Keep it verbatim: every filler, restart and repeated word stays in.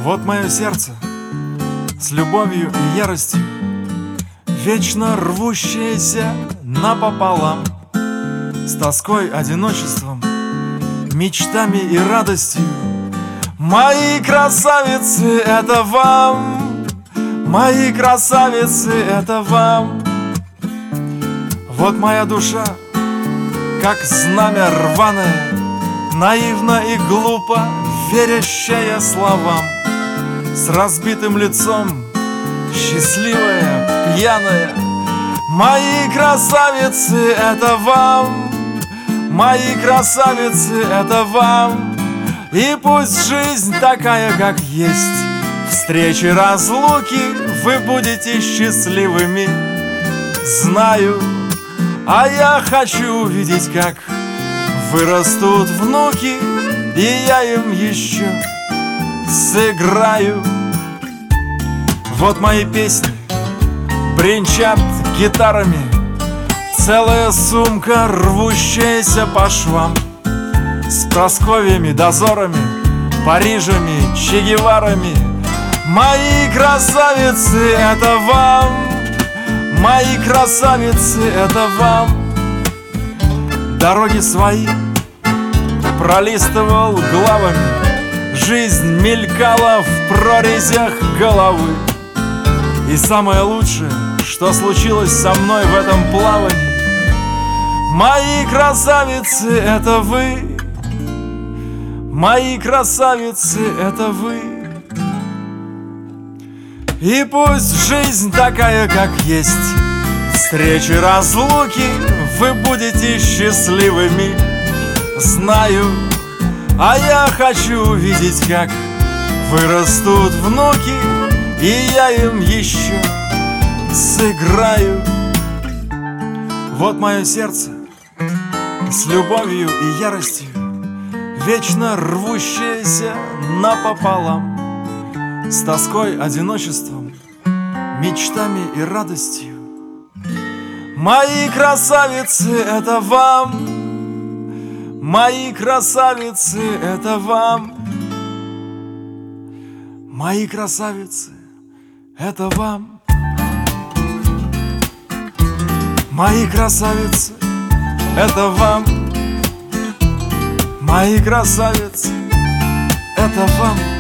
Вот мое сердце с любовью и яростью, вечно рвущееся напополам, с тоской, одиночеством, мечтами и радостью. Мои красавицы, это вам, мои красавицы, это вам. Вот моя душа, как знамя рваное, наивно и глупо верящая словам, с разбитым лицом, счастливая, пьяная. Мои красавицы, это вам, мои красавицы, это вам. И пусть жизнь такая, как есть, встречи, разлуки, вы будете счастливыми, знаю. А я хочу увидеть, как вырастут внуки, и я им еще сыграю. Вот мои песни бренчат гитарами, целая сумка, рвущаяся по швам, с Прасковьями, дозорами, Парижами, Че Геварами. Мои красавицы, это вам, мои красавицы, это вам. Дороги свои пролистывал главами, жизнь мелькала в прорезях головы. И самое лучшее, что случилось со мной в этом плавании, мои красавицы, это вы, мои красавицы, это вы. И пусть жизнь такая, как есть, встречи, разлуки, вы будете счастливыми, знаю. А я хочу увидеть, как вырастут внуки, и я им еще сыграю. Вот мое сердце с любовью и яростью, вечно рвущееся напополам, с тоской, одиночеством, мечтами и радостью. Мои красавицы, это вам, мои красавицы, это вам. Мои красавицы, это вам. Мои красавицы, это вам. Мои красавицы, это вам.